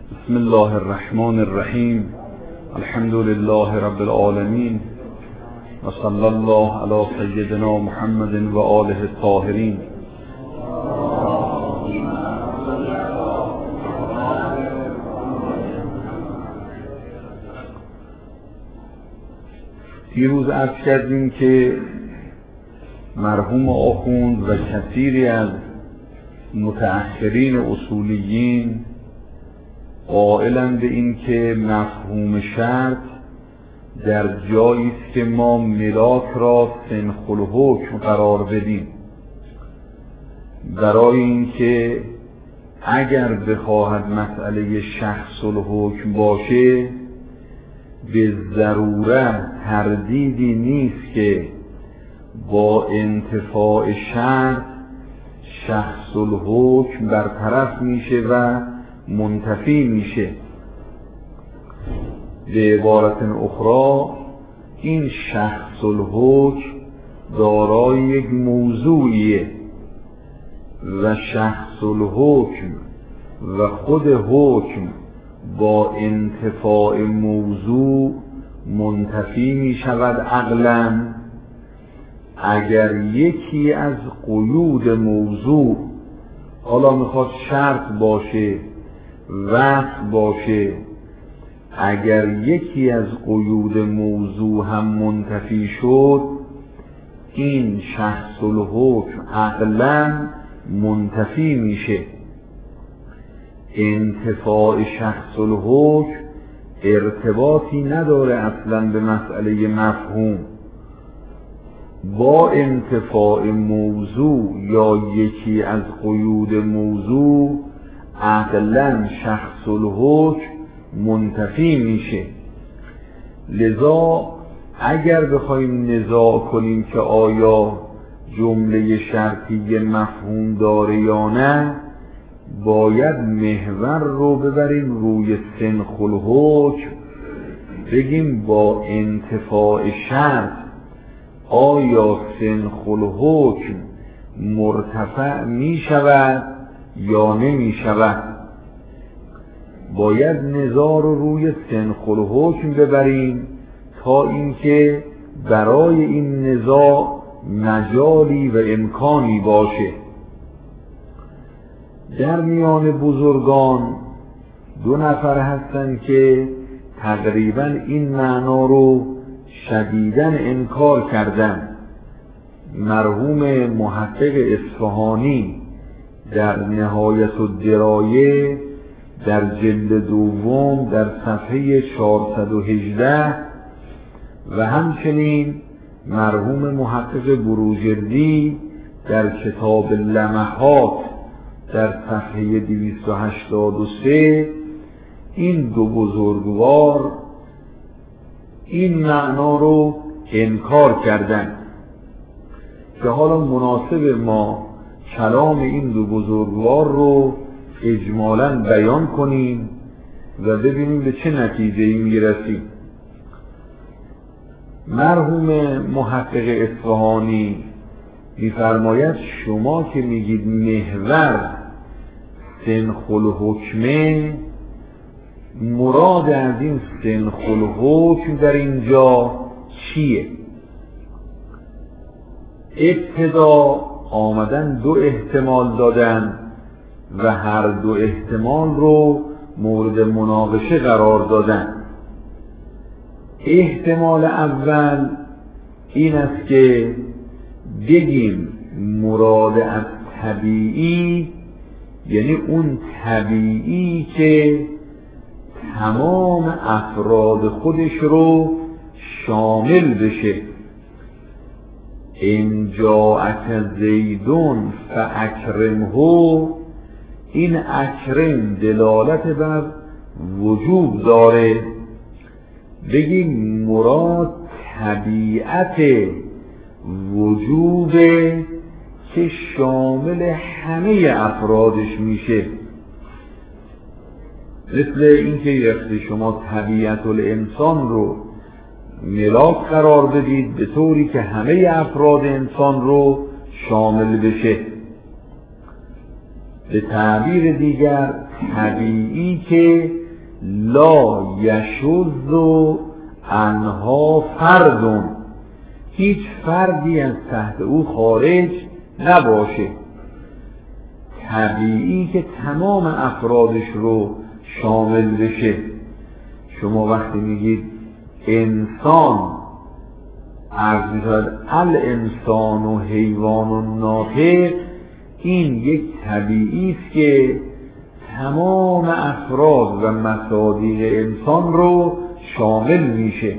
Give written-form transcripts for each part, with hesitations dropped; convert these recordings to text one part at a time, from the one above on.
بسم الله الرحمن الرحیم. الحمد لله رب العالمین و صلی الله علی سیدنا محمد و آله الطاهرین. دیروز عرض کردیم که مرحوم آخوند و کثیری از متأخرین اصولیین قائلند به این که مفهوم شرط در جایی است که ما ملاک را سنخ الحکم قرار بدیم، برای اینکه اگر بخواهد مسئله شخص الحکم باشه به ضرورت تردیدی نیست که با انتفاع شرط شخص الحکم برطرف میشه و منتفی میشه. به عبارت اخرى این شخص الحکم دارای یک موضوعیه و شخص الحکم و خود حکم با انتفاع موضوع منتفی می شود عقلاً اگر یکی از قیود موضوع، حالا میخواد شرط باشه وصف باشه، اگر یکی از قیود موضوع هم منتفی شد این شخص الحکم عقلاً منتفی میشه. انتفاع شخص الحکم ارتباطی نداره اصلا به مسئله مفهوم. با انتفاع موضوع یا یکی از قیود موضوع عقلاً شخص الحکم منتفی میشه. لذا اگر بخوایم نزاع کنیم که آیا جمله شرطی مفهوم داره یا نه، باید محور رو ببریم روی سنخ الحکم، بگیم با انتفاع شرط آیا سنخ الحکم مرتفع می شود یا نمی شود. باید نزاع رو روی سنخ الحکم ببریم تا اینکه برای این نزاع مجالی و امکانی باشه. در میان بزرگان دو نفر هستند که تقریبا این معنا رو شدیداً انکار کردن. مرحوم محقق اصفهانی در نهایت الدرایه در جلد دوم در صفحه 418 و همچنین مرحوم محقق بروجردی در کتاب لمحات در صفحه 283 این دو بزرگوار این معنا رو انکار کردن که حالا مناسب ما کلام این دو بزرگوار رو اجمالاً بیان کنیم و ببینیم به چه نتیجه‌ای میرسیم. مرحوم محقق اصفهانی می‌فرماید شما که میگید محور سنخ الحکمه، مراد از این سنخ الحکم در اینجا چیه؟ ابتدا آمدن دو احتمال دادن و هر دو احتمال رو مورد مناقشه قرار دادن. احتمال اول این است که بگیم مراد از طبیعی یعنی اون طبیعی که تمام افراد خودش رو شامل بشه. ان جاءک زیدون فاکرمه، این اکرم دلالت بر وجوب داره. بگیم مراد طبیعت وجوب که شامل همه افرادش میشه. مثل اینکه یکی شما طبیعت الانسان رو ملاک قرار بدید به طوری که همه افراد انسان رو شامل بشه. به تعبیر دیگر طبیعی که لا یشذ عنها فرد، هیچ فردی از تحت او خارج نباشه، طبیعی که تمام افرادش رو شامل بشه. شما وقتی میگید انسان، عرض می‌شود الانسان و حیوان و ناطق، این یک طبیعی است که تمام افراد و مصادیق انسان رو شامل میشه.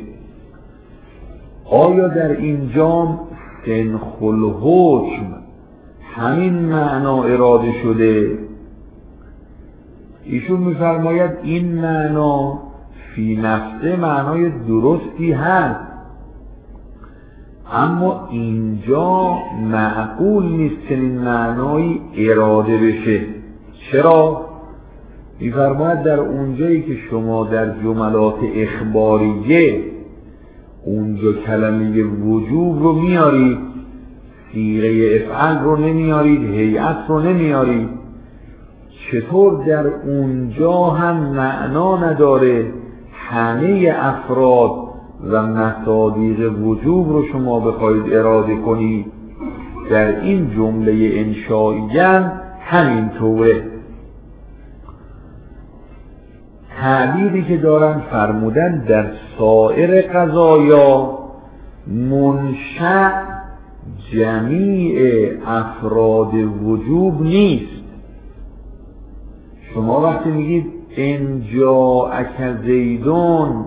آیا در اینجا سنخ الحکم همین معنا اراده شده؟ ایشون میفرماید این معنا فی نفسه معنای درستی هست، اما اینجا معقول نیست که این معنایی اراده بشه. چرا؟ میفرماید در اونجایی که شما در جملات اخباریه اونجا کلمه وجوب رو میارید، صیغه افعل رو نمیارید، هیئت رو نمیارید، چطور در اونجا هم معنا نداره همه افراد و مصادیق وجوب رو شما بخواید اراده کنید؟ در این جمله انشائیاً همین طوره. تعبیری که دارن فرمودن در سایر قضایا منشأ جمیع افراد وجوب نیست. شما وقتی میگید ان جاءک زیدون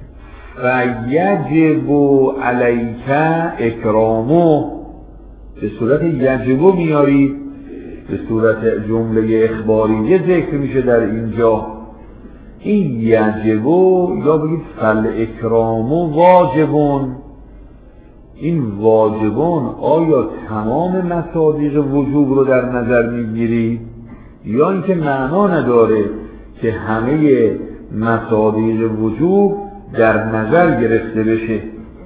فیجب علیک اکرامه، به صورت یجب میارید، به صورت جمله اخباریه ذکر میشه در اینجا. این یجب یا بگید فل اکرام واجبون، این واجبون آیا تمام مصادیق وجوب رو در نظر میگیرید یا اینکه معنا نداره که همه مصادیق وجوب در نظر گرفته بشه؟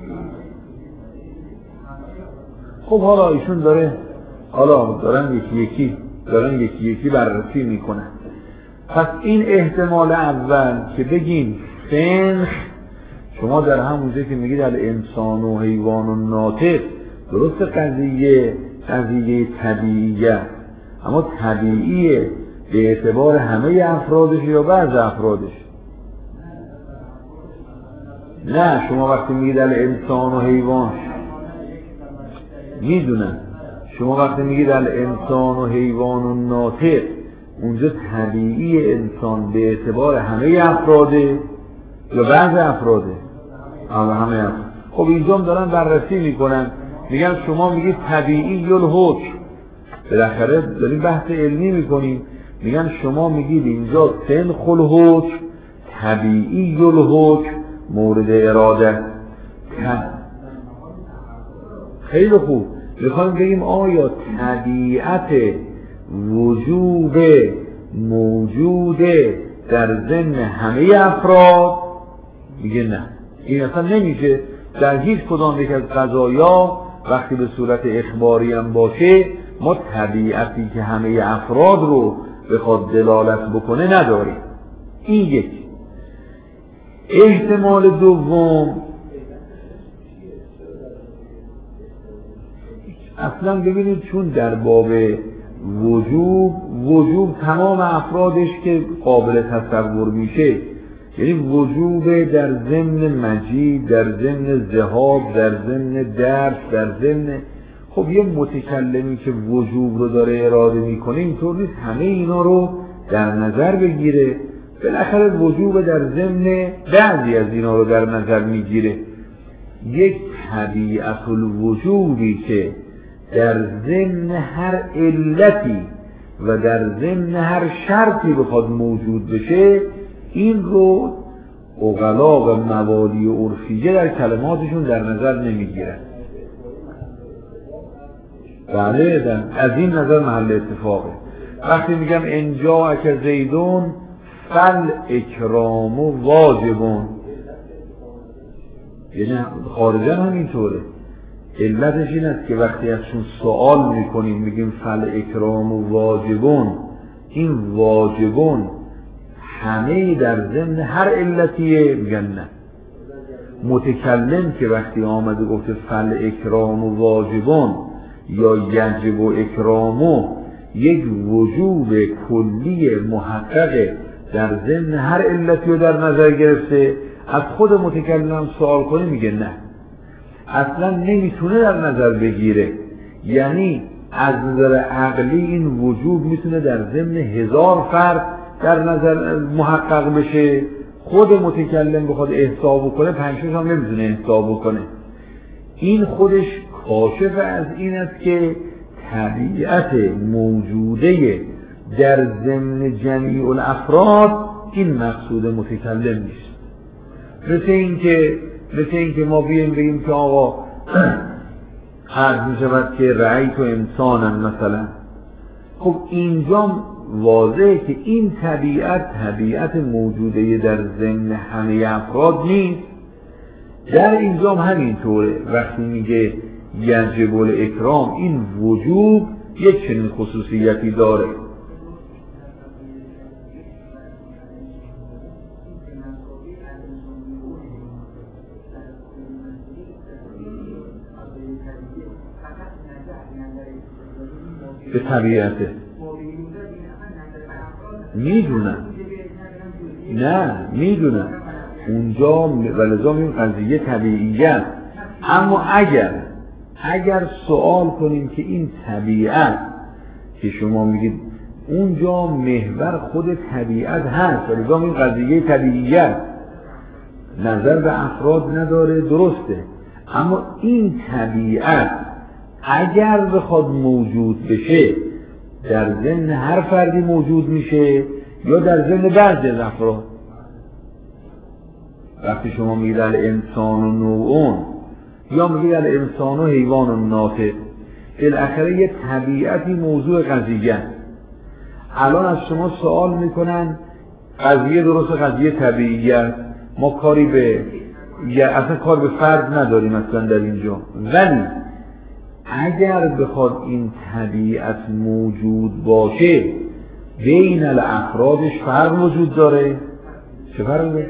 خب حالا ایشون دارن یکی یکی بررسی میکنن. پس این احتمال اول که بگیم سنخ، شما در همونجا که میگید الانسان و حیوان و ناطق، درست قضیه طبیعیه، اما طبیعیه به اعتبار همه افرادش یا بعض افرادش؟ نه، شما وقتی میگید الانسان و حیوان، میدونم شما وقتی میگید الانسان و حیوان و ناطق، اونجا طبیعی انسان به اعتبار همه افراده یا بعض افراده؟ همه افراد. خب اینجا هم دارن بررسی میکنن، میگن شما میگید طبیعی الحکم، بالاخره داریم بحث علمی میکنیم، میگن شما میگید اینجا سنخ الحکم، طبیعی الحکم مورد اراده. خیلی خوب، میخوایم بگیم آیا طبیعت وجوب موجوده در ضمن همه افراد؟ میگه نه، این اصلا نمیشه. در هیچ کدام یک از قضایا وقتی به صورت اخباری هم باشه ما طبیعتی که همه افراد رو بخواد دلالت بکنه نداریم. این یک. احتمال دوم، اصلا ببینید چون در باب وجوب تمام افرادش که قابل تصور میشه، یعنی وجوب در ضمن مجید، در ضمن ذهاب، در ضمن درس، در ضمن، خب یه متکلمی که وجوب رو داره اراده میکنه اینطور نیست همه اینا رو در نظر بگیره، بالاخره وجوب در ضمن بعضی از اینا رو در نظر میگیره. یک طبیعت الوجوبی که در ضمن هر علتی و در ضمن هر شرطی بخواد موجود بشه، این رو عقلا و موالی و عرفیه در کلماتشون در نظر نمیگیرن. بله، از این نظر محل اتفاقه. وقتی میگم ان جاءک زیدون فل اکرام واجبون، یعنی خارجا هم اینطوره. علتش این است که وقتی ازشون سوال میکنیم میگیم فل اکرام واجبون، این واجبون همه در ضمن هر علتیه؟ میگن نه. متکلم که وقتی آمده گفته فل اکرام و واجبون یا یجب و اکرامو یک وجوب کلی محقق در ضمن هر علتی رو در نظر گرفته، از خود متکلم سوال کنه میگه نه، اصلا نمیتونه در نظر بگیره. یعنی از نظر عقلی این وجوب میتونه در ضمن 1000 فرد در نظر محقق بشه، خود متکلم بخواد احساب کنه 5 هم نمیتونه احساب کنه. این خودش کاشف از این است که طبیعت موجوده در ضمن جمیع الافراد این مقصود متکلم نیست. مثل اینکه ما بگیم که آقا عرض می شود که رأیت انسانن مثلا، خب اینجا واضحه که این طبیعت موجوده در ضمن همه افراد نیست. در اینجا همینطوره، وقتی میگه یجب الاکرام این وجوب یک چنین خصوصیتی داره. به طبیعته میدونم، نه میدونم اونجا ولذا این قضیه طبیعیه. اما اگر سوال کنیم که این طبیعت که شما میگید اونجا محور خود طبیعت هست، ولذا این قضیه طبیعیه نظر به افراد نداره، درسته، اما این طبیعت اگر بخواد موجود بشه در ضمن هر فردی موجود میشه یا در ضمن بعضی از افراد. وقتی شما میگید الانسان و نوعون یا میگید الانسان و حیوان و ناطق، بالاخره یه طبیعتی موضوع قضیه. الان از شما سوال میکنن قضیه درست، قضیه طبیعیه، ما کاری به اصلا کار به فرد نداریم اصلا در اینجا، ولی اگر بخواد این طبیعت موجود باشه بین الافرادش فرق وجود داره. چه فرقه؟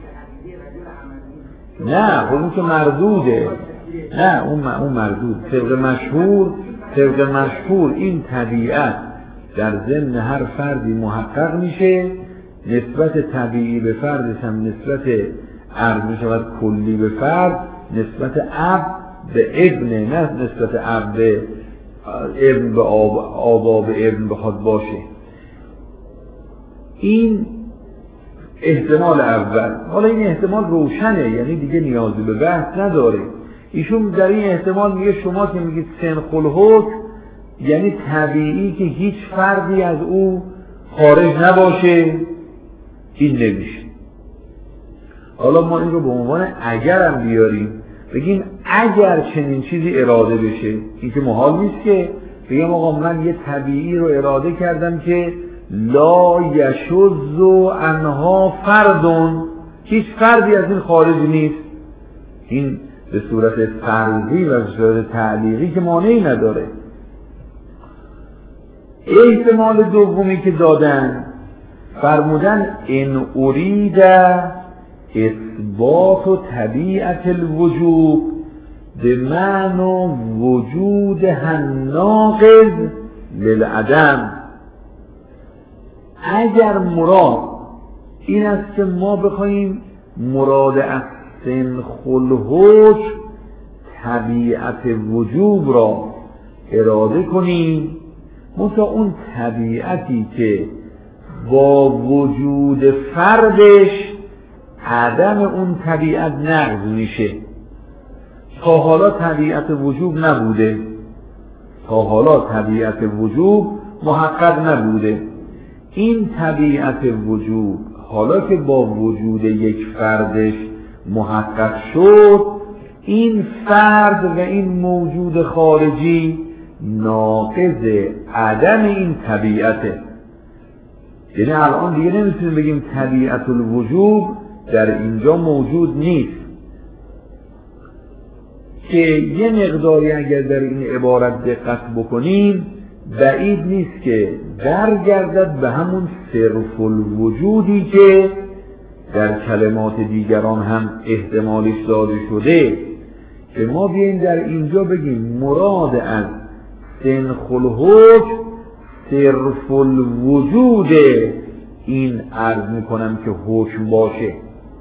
نه خب اون که مردوده، نه اون مردود. طبق مشهور این طبیعت در ضمن هر فردی محقق میشه، نسبت طبیعی به فردش هم نسبت عرض میشود کلی به فرد، نسبت اب به ابن، نه نسبت اب به ابن به آبا به ابن بخواد باشه. این احتمال اول. حالا این احتمال روشنه، یعنی دیگه نیازی به بحث نداره. ایشون در این احتمال میگه شما که میگید سنخ الحکم یعنی طبیعی که هیچ فردی از او خارج نباشه، این نمیشه. حالا ما این رو به عنوان اگر هم بیاریم، بگیم اگر چنین چیزی اراده بشه، این که محال نیست که بگم آقا من یه طبیعی رو اراده کردم که لا یشذ عنها فردون، هیچ فردی از این خارج نیست. این به صورت فرضی و به صورت تعلیقی که مانعی نداره. احتمال دومی که دادن فرمودن ان ارید اثبات طبیعت الوجوب به معنی وجود ناقض للعدم. اگر مراد این است که ما بخوایم مراد از سنخ الحکم طبیعت وجوب را اراده کنیم، مثلا اون طبیعتی که با وجود فردش عدم اون طبیعت نقض میشه. تا حالا طبیعت وجوب نبوده، تا حالا طبیعت وجوب محقق نبوده. این طبیعت وجوب حالا که با وجود یک فردش محقق شد، این فرد و این موجود خارجی ناقض عدم این طبیعته. یعنی الان دیگه نمیتونیم بگیم طبیعت الوجوب در اینجا موجود نیست. که یه مقداری اگر در این عبارت دقت بکنیم بعید نیست که برگردد به همون صرف الوجودی که در کلمات دیگران هم احتمالش داده شده، که ما بیاییم در اینجا بگیم مراد از سنخ الحکم صرف الوجود، این عرض میکنم که حکم باشه.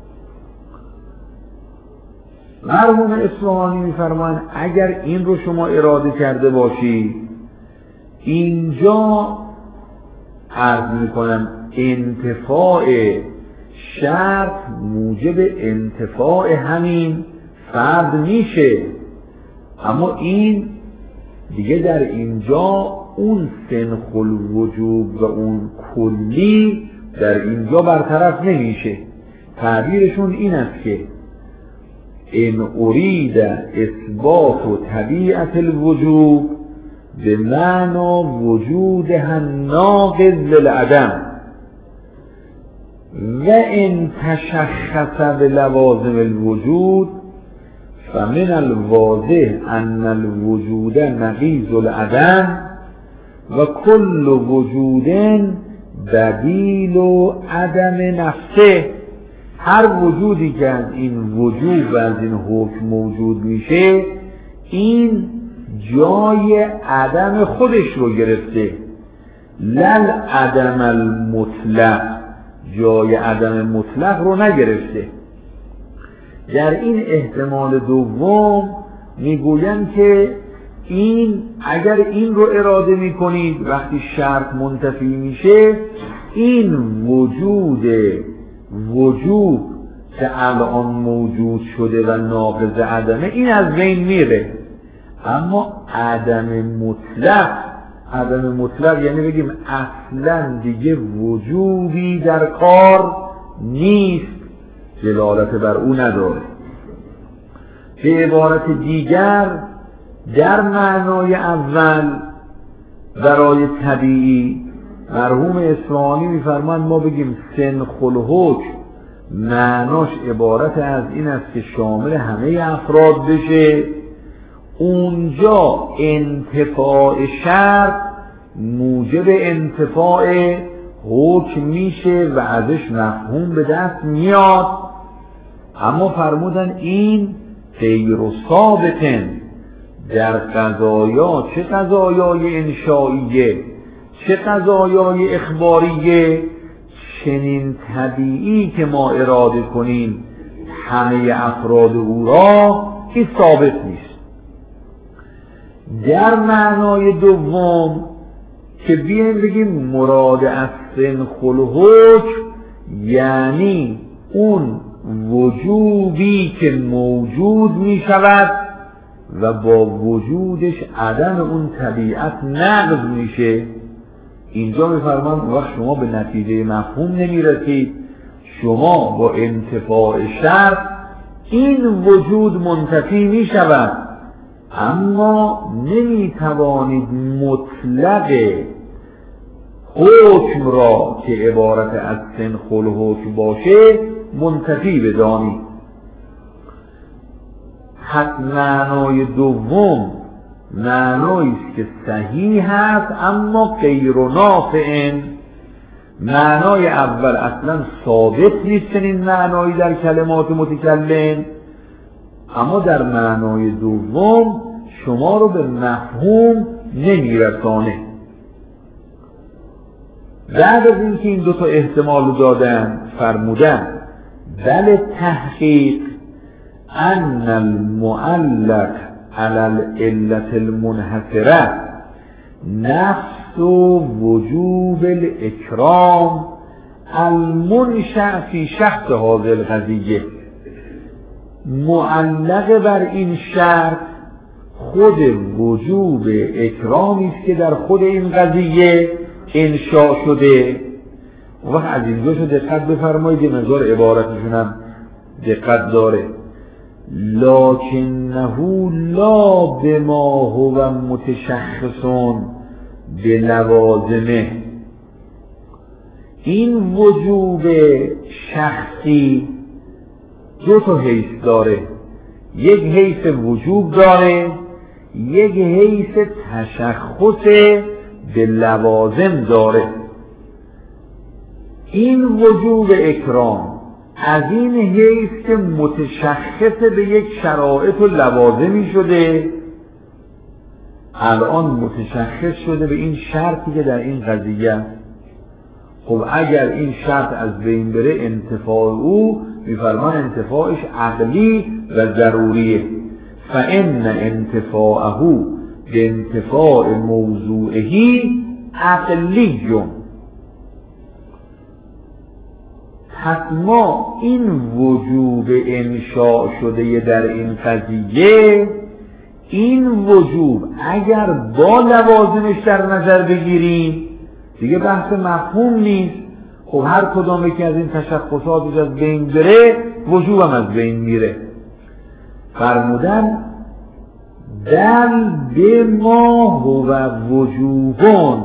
مرحوم اصفهانی میفرمایند اگر این رو شما اراده کرده باشید، اینجا عرض میکنم انتفاع شرط موجب انتفاع همین فرد میشه، اما این دیگه در اینجا اون سنخ الوجوب و اون کلی در اینجا برطرف نمیشه. تعبیرشون این است که ان ارید اثبات و طبیعت الوجوب به معنی وجودها ناقض للعدم و ان تشخص بلوازم الوجود فمن الواضح ان الوجود نقیض العدم و کل وجود بدیل و عدم نفسه. هر وجودی که از این وجود و از این حکم موجود میشه، این جای عدم خودش رو گرفته، لل عدم المطلق، جای عدم مطلق رو نگرفته. در این احتمال دوم میگویند که این اگر این رو اراده میکنید وقتی شرط منتفی میشه، این وجود که الان موجود شده و ناقض عدمه، این از بین میره. اما عدم مطلق یعنی بگیم اصلا دیگه وجودی در کار نیست، دلالت بر او نداره. به عبارت دیگر در معنای اول برای طبیعی مرحوم اصفهانی میفرماند ما بگیم سنخ الحکم معناش عبارت از این است که شامل همه افراد بشه، اونجا انتفاع شرط موجب انتفاع حکم میشه و ازش مفهوم به دست میاد. اما فرمودن این غیر ثابتن در قضایا، چه قضایای انشائیه چه قضایای اخباریه، چنین طبیعی که ما اراده کنیم همه افراد او را، این ثابت نیست. در معنای دوم که بیایم بگیم مراد از سنخ الحکم یعنی اون وجودی که موجود می شود و با وجودش عدم اون طبیعت نقض میشه، اینجا میفرمان وقت شما به نتیجه مفهوم نمیرسید، شما با انتفاع شرط این وجود منتفی می شود، اما نمی توانید مطلق حکم را که عبارت از سنخ الحکم باشه منتفی بدانید. حق معنای دوم معنایی است که صحیح است اما غیر نافع. معنای اول اصلا ثابت نیست این معنایی در کلمات متکلم، اما در معنای دوم شما رو به مفهوم نمیرسانه. بعد از اینکه این دو تا احتمال دادن فرمودن بل تحقیق ان المعلق علی العلة المنحصره نفس وجوب الاکرام المنشأ فی شخص هذه القضیه. معلق بر این شرط خود وجوب اکرامی است که در خود این قضیه انشاء شده. وقت از اینجا شو دقت بفرمایید، یه مقدار عبارتشون هم دقت داره. لکنه لا بما هو متشخصون به لوازمه. این وجوب شخصی دو تا حیث داره، یک حیث وجوب داره، یک حیث تشخص به لوازم داره. این وجوب اکرام از این حیث که متشخص به یک شرایط و لوازمی شده، الان متشخص شده به این شرطی که در این قضیه است. خب اگر این شرط از بین بره انتفاع او میفرمان انتفاعش عقلی و ضروریه. فان انتفاعه به انتفاع موضوعهی عقلیون. پس ما این وجوب انشاء شده در این قضیه، این وجوب اگر با لوازمش در نظر بگیریم دیگه بحث مفهوم نیست. خب هر کدام که از این تشخصات از بین بره وجوب هم از بین میره. فرمودن دل به ما هو وجوبون،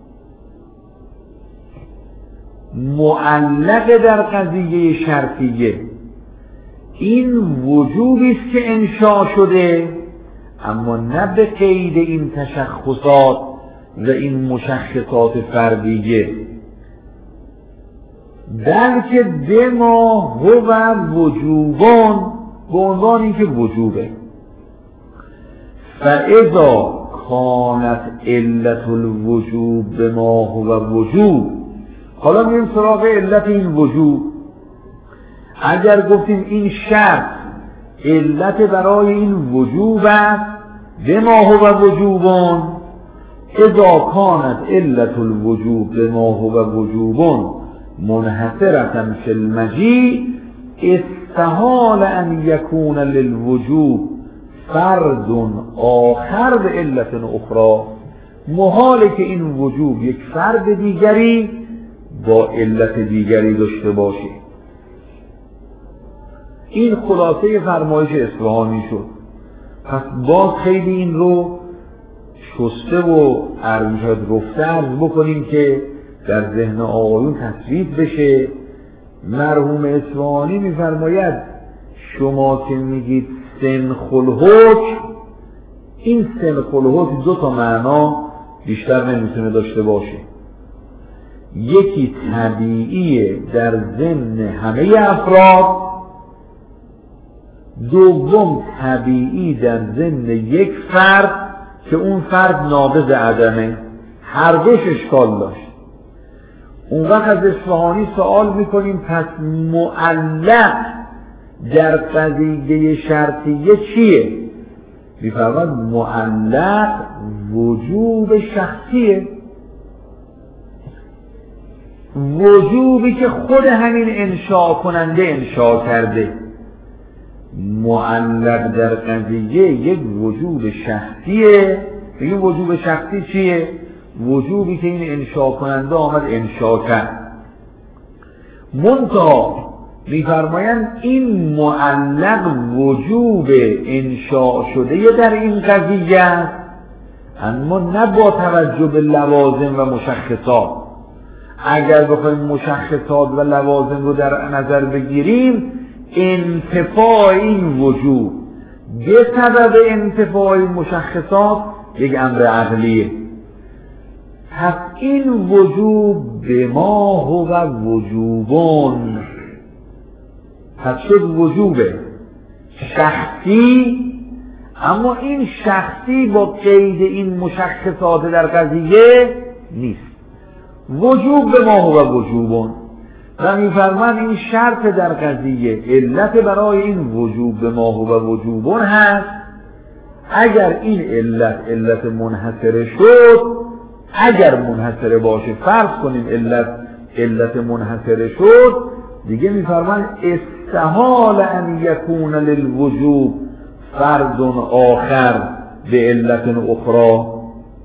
معلق در قضیه شرطیه. این وجوبی است که انشاء شده، اما نه به قید این تشخصات و این مشخصات فردیه، بلکه به ما هو وجوبان، به عنوان اینکه وجوبه. فاذا کانت علت الوجوب به ما هو وجوب. حالا میریم سراغ علت این وجوب. اگر گفتیم این شرط علت برای این وجوب است، به ما هو وجوبان، اذا کانت علت الوجوب به ما هو وجوبان منحصرة فی المجیء استحال ان یکون للوجوب فرد آخر به علت اخرى. محاله که این وجوب یک فرد دیگری با علت دیگری داشته باشه. این خلاصه فرمایش اصفهانی شد. پس باز خیلی این رو شسته و رفته عرض بکنیم که در ذهن آقایون تصویب بشه. مرحوم اصفهانی میفرماید شما که میگید سنخ الحکم، این سنخ الحکم دو تا معنا بیشتر نمیتونه داشته باشه. یکی طبیعیه در ضمن همه افراد، دوم طبیعی در ضمن یک فرد که اون فرد ناقض عدمه. هر دوش اشکال داشت. اون وقت از اصفهانی سوال میکنیم پس معلق در قضیه شرطیه چیه؟ میفرماد معلق وجوب شخصیه، وجوبی که خود همین انشاء کننده انشاء کرده. معلق در قضیه یک وجوب شخصیه. این وجوب شخصی چیه؟ وجوبی که این انشاء کننده آمد انشاء کرد. منتها میفرمایند این معلق وجوب انشاء شده در این قضیه است، اما نه با توجه به لوازم و مشخصات. اگر بخوایم مشخصات و لوازم رو در نظر بگیریم، انتفاع این وجوب به سبب انتفاع مشخصات یک امر عقلیه. پس این وجوب به ما هو وجوبون، پس شد وجوب شخصی، اما این شخصی با قید این مشخصات در قضیه نیست. وجوب به ما هو وجوبون و میفرمان این شرط در قضیه علت برای این وجوب به ما هو وجوبون هست. اگر این علت منحصره شد، اگر منحصره باشه، فرض کنیم علت منحصره شد، دیگه میفرمان استحال ان یکون للوجوب فرد آخر به علت اخرى.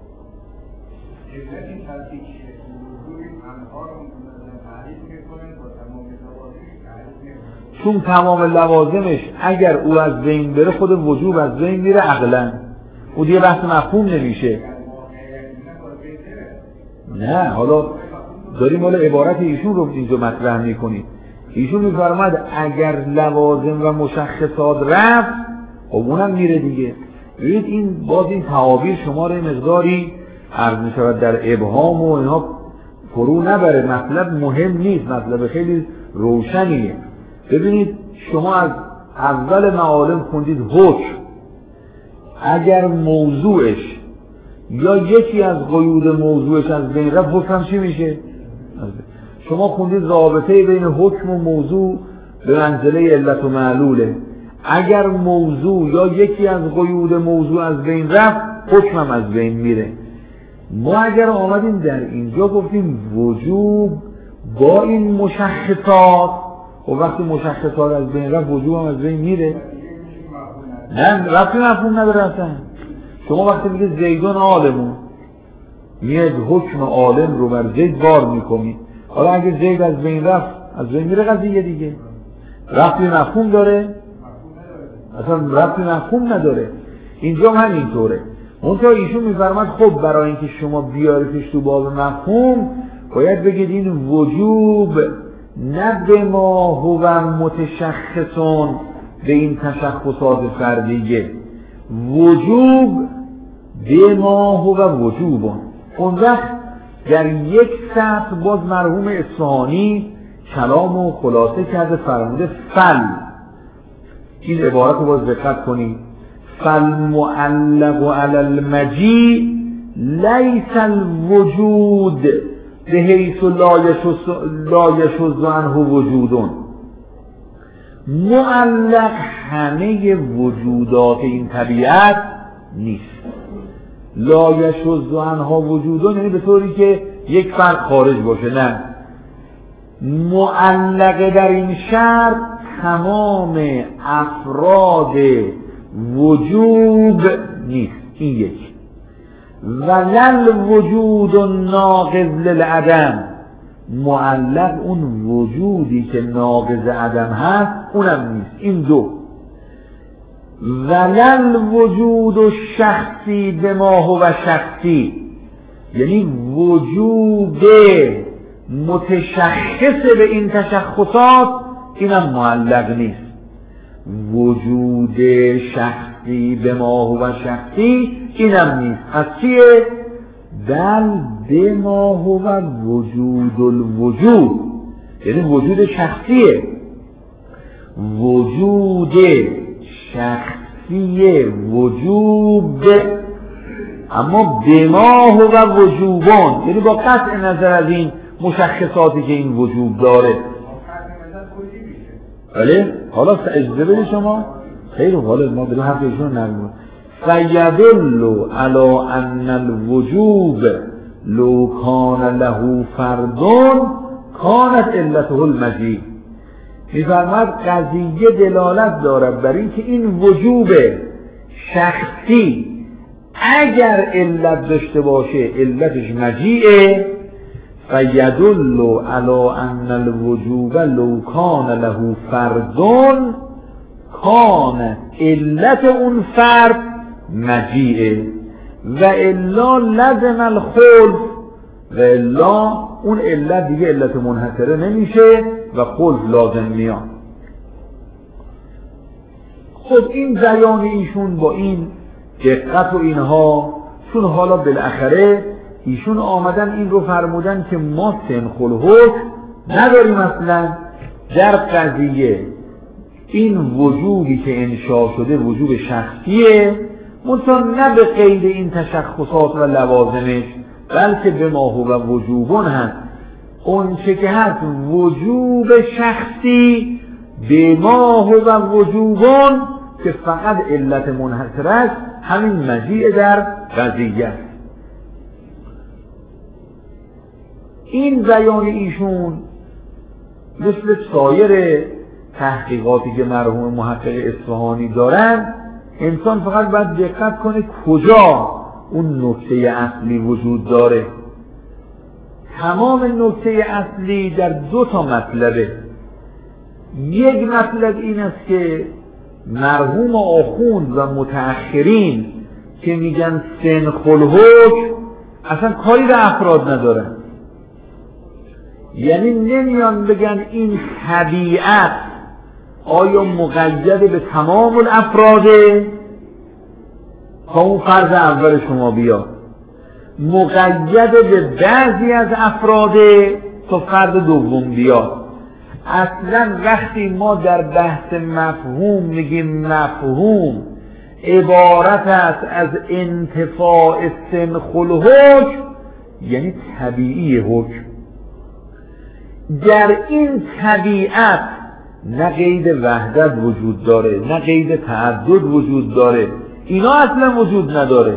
چون تمام لوازمش اگر او از بین بره خود وجوب از بین میره عقلا، او دیگه بحث مفهوم نمیشه. نه، حالا داریم حالا عبارت ایشون رو اینجا مطرح میکنیم. ایشون میفرماد اگر لوازم و مشخصات رفت خب اونم میره دیگه. ببینید این باز این تعابیر شما رو مقداری عرض می شود در ابهام و اینها فرو نبره، مطلب مهم نیست، مطلب خیلی روشنیه. ببینید شما از اول معالم خوندید حکم، اگر موضوعش یا یکی از قیود موضوعش از بین رفت حکم چی میشه؟ شما خوندید رابطه بین حکم و موضوع به منزله علت و معلوله، اگر موضوع یا یکی از قیود موضوع از بین رفت حکمم از بین میره. ما اگر آمدیم در اینجا گفتیم وجوب با این مشخصات و وقتی مشخصات از بین رفت وجوب هم از بین میره؟ نه رفتی مفهوم نداره اصلا. شما وقتی میگه زیدون عالمون میاد حکم عالم رو بر زید بار میکنید، حالا اگه زید از بین رفت از بین میره قضیه دیگه، رفتی مفهوم داره؟ اصلا رفتی مفهوم نداره. اینجا هم اینطوره. منتها ایشون میفرماد خب برای اینکه شما بیاریدش تو باب مفهوم باید بگید این وجوب نه به ما هو متشخصون به این تشخصات فردیه، وجوب به ما هو وجوبون. اون وقت در یک سطح باز مرحوم اصفهانی کلامو خلاصه کرده، فرموده فل، این عبارت رو باز دقت کنید، فالمعلق علی المجیء لیس الوجود به حیث لا یشذ عنه وجودون. معلق همه وجودات این طبیعت نیست، لا یشذ عنها وجودون یعنی به طوری که یک فرد خارج باشه، نه، معلق در این شرط تمام افراد وجوب نیست. این یک. ولل وجود ناقض للعدم، معلق اون وجودی که ناقض عدم هست اونم نیست. این دو. ولل وجود شخصی به ما هو شخصی، یعنی وجود متشخص به این تشخصات اینم معلق نیست. وجود شخصی به ما هو شخصی اینم نیست. از چیه؟ بل به ما هو وجود الوجود، یعنی وجود شخصیه، وجود شخصی وجوب، اما به ما هو وجوبان، یعنی با قطع نظر از این مشخصاتی که این وجوب داره. بله حالا اجازه بدید شما خیر، حالا ما بریم حرف ایشون نگیم. فیدل علی ان الوجوب لو کان له فردون کانت علته المجیء. می‌فرماید قضیه دلالت دارد بر اینکه این وجوب شخصی اگر علت داشته باشه علتش مجیعه. فیدل علی ان الوجوب لو کان له فردون کان علت اون فرد مجیعه و الا لزم الخلف، و الا اون علت دیگه علت منحصره نمیشه و خلف لازم میاد. خب این بیان ایشون با این دقت و اینها، چون حالا بالاخره ایشون آمدن این رو فرمودن که ما سنخ الحکم نداریم اصلا در قضیه. این وجوبی که انشاء شده وجوب شخصیه، منتها نه به قید این تشخصات و لوازمش، بلکه به ما هو وجوبون هست. اون چه که هست وجوب شخصی به ما هو وجوبون که فقط علت منحصر است، همین مجیء در قضیه است. این بیان ایشون مثل سایر تحقیقاتی که مرحوم محقق اصفهانی دارن، انسان فقط باید دقت کنه کجا اون نکته اصلی وجود داره. تمام نکته اصلی در دو تا مطلبه. یک مطلب این است که مرحوم آخوند و متأخرین که میگن سنخ الحکم اصلا کاری به افراد ندارن، یعنی نمیان بگن این طبیعت آیا مقید به تمام الافراده تا اون فرض اول شما بیاد، مقید به بعضی از افراد تا فرد دوم بیاد. اصلا وقتی ما در بحث مفهوم میگیم مفهوم عبارت است از انتفاع سنخ الحکم، یعنی طبیعی حکم. در این طبیعت نه قید وحدت وجود داره، نه قید تعدد وجود داره، اینا اصلا وجود نداره.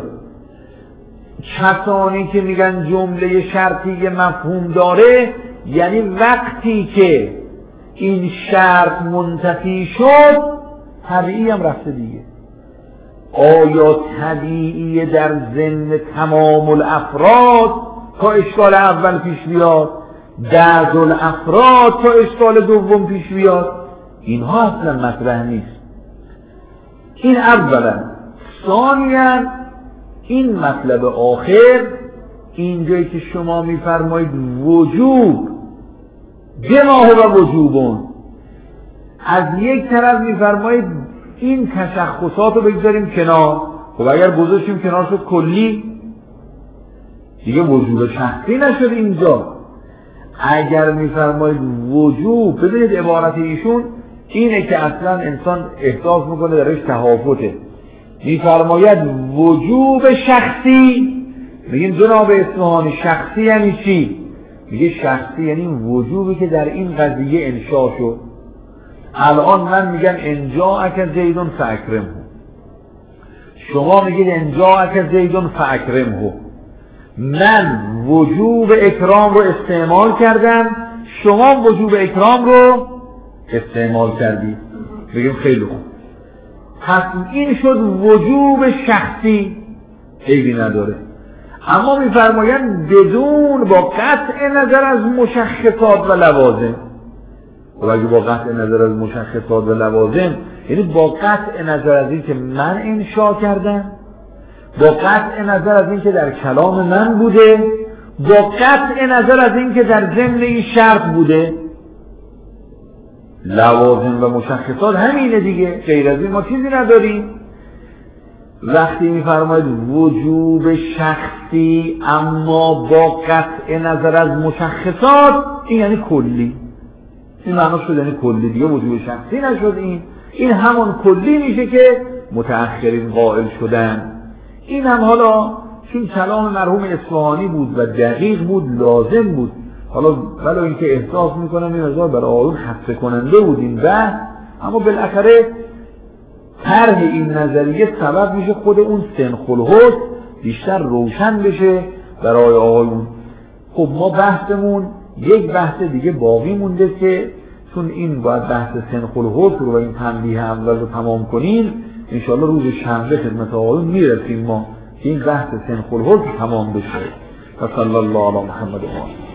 کسانی که میگن جمله شرطی مفهوم داره، یعنی وقتی که این شرط منتفی شد طبیعی هم رفته دیگه. آیا طبیعی در ضمن تمام الافراد تا اشکال اول پیش بیاد، بعض الافراد تا اشکال دوم پیش بیاد؟ اینها اصلا مطرح نیست. این اولا. ثانیاً این مطلب آخر، اینجایی که شما میفرمایید وجوب جماع و وجوبون، از یک طرف میفرمایید این تشخصات رو بگذاریم کنار. خب اگر گذاشتیم کنار شد کلی، دیگه وجوب شخصی نشد اینجا. اگر میفرمایید وجوب، ببینید عبارت ایشون اینه که اصلا انسان احساس میکنه درش تهافته. میفرماید وجوب شخصی، میگیم جناب اصفهانی شخصی یعنی چی؟ میگه شخصی یعنی وجوبی که در این قضیه انشا شد. الان من میگم انجاءک زیدون فاکرمه، شما میگید انجاءک زیدون فاکرمه. من وجوب اکرام رو استعمال کردم، شما وجوب اکرام رو استعمال کردید. بگیم خیلی خوب، پس این شد وجوب شخصی، عیبی نداره. اما میفرمایند بدون، با قطع نظر از مشخصات و لوازم. و اگه با قطع نظر از مشخصات و لوازم یعنی با قطع نظر از این که من انشا کردم، با قطع نظر از این که در کلام من بوده، با قطع نظر از این که در ضمن این شرط بوده. لوازم و مشخصات همینه دیگه، غیر از این ما چیزی نداریم. وقتی میفرماید وجوب شخصی اما با قطع نظر از مشخصات، این یعنی کلی. این معنی شد یعنی کلی، دیگه وجوب شخصی نشد. این همون کلی میشه که متأخرین قائل شدن. این هم حالا چون کلام مرحوم اصفهانی بود و دقیق بود لازم بود، حالا ولی اینکه احساس میکنم این مقدار برای آیون خسته کننده بود این بحث، اما بالاخره طرح این نظریه سبب میشه خود اون سنخ الحکم بیشتر روشن بشه برای آیون. خب ما بحثمون یک بحث دیگه باقی مونده که چون این باید بحث سنخ الحکم رو و این تنبیه اول رو تمام کنیم، انشاءالله روز شنبه خدمت آیون میرسیم ما که این بحث سنخ الحکم تمام بشه. و صلی الله علی محمد و آله.